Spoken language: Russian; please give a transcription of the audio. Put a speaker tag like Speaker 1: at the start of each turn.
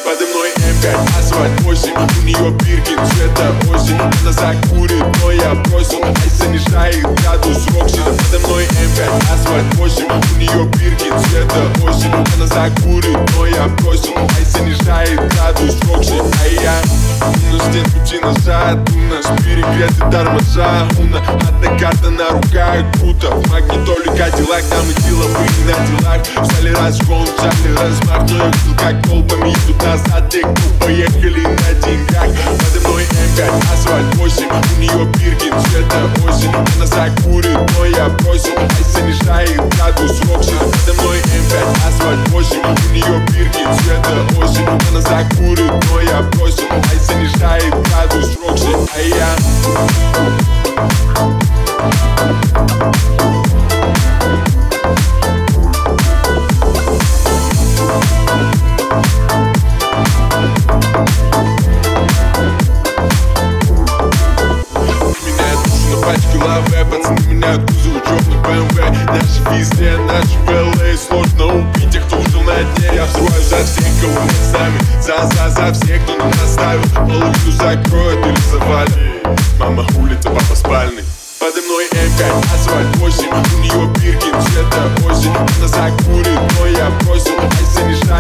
Speaker 1: Подо мной М5, асфальт 8, у нее биркин цвета осень. Она закурит, но я бросил, ай занижает градус Рокси. Подо мной М5, асфальт 8, у нее биркин цвета осень. Она закурит, но я бросил, ай занижает градус Рокси. А я, у нас нет пути назад, у нас перегреты тормоза. Одна карта на руках, круто, в магнитоле Кадиллак. Там и дело были на делах, взяли разгон, взяли размах. Но я видел, как толпами идут назад, те, кто поехали на деньгах. Подо мной М5, асфальт 8, у нее биркин цвета осень. Она закурит, но я бросил, ай занижает градус Рокси. Подо мной М5, асфальт 8, у нее биркин цвета осень. Она закурит, но я бросил, ай занижает градус Рокси. А я пацаны меняют кузов черный БМВ. Наши везде, наши в ЛА. Сложно убить тех, кто ушел на дне. Я взрываю за всех, кого нет с нами. За всех, кто нас оставил. Половину закроют или завалят. Мама улица, папа спальный. Подо мной М5, асфальт 8, у нее биркин цвета осень. Она закурит, но я бросил, ай занижает